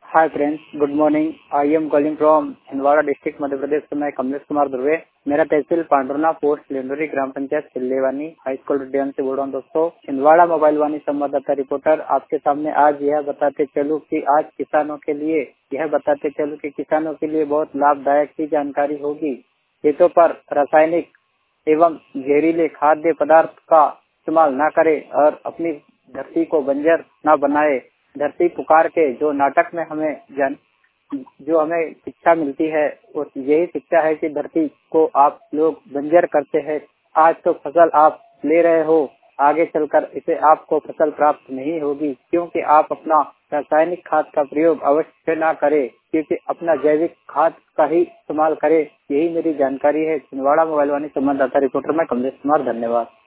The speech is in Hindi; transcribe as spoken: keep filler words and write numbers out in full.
Hi friends, good morning. I am calling from Chhindwara district Madhya Pradesh से। मैं कमलेश कुमार ध्रुवे। मेरा तहसील पांडुरना, पोस्ट लेंडोरी, ग्राम पंचायत सिल्लेवानी, हाई स्कूल उद्यान से बोल रहा हूँ। दोस्तों, छिंदवाड़ा मोबाइल वाणी संवाददाता रिपोर्टर आपके सामने आज यह बताते चलूं कि आज किसानों के लिए यह बताते चलूं कि किसानों के लिए बहुत लाभदायक की जानकारी होगी। खेतों पर रासायनिक एवं जहरीले खाद्य पदार्थ का इस्तेमाल न करे और अपनी धरती को बंजर न बनाए। धरती पुकार के जो नाटक में हमें जान जो हमें शिक्षा मिलती है, वो यही शिक्षा है कि धरती को आप लोग बंजर करते हैं। आज तो फसल आप ले रहे हो, आगे चलकर इसे आपको फसल प्राप्त नहीं होगी, क्योंकि आप अपना रासायनिक खाद का प्रयोग अवश्य न करें, क्योंकि अपना जैविक खाद का ही इस्तेमाल करें। यही मेरी जानकारी है। छिंदवाड़ा मोबाइल वाणी संवाददाता रिपोर्टर मैं कमलेश कुमार। धन्यवाद।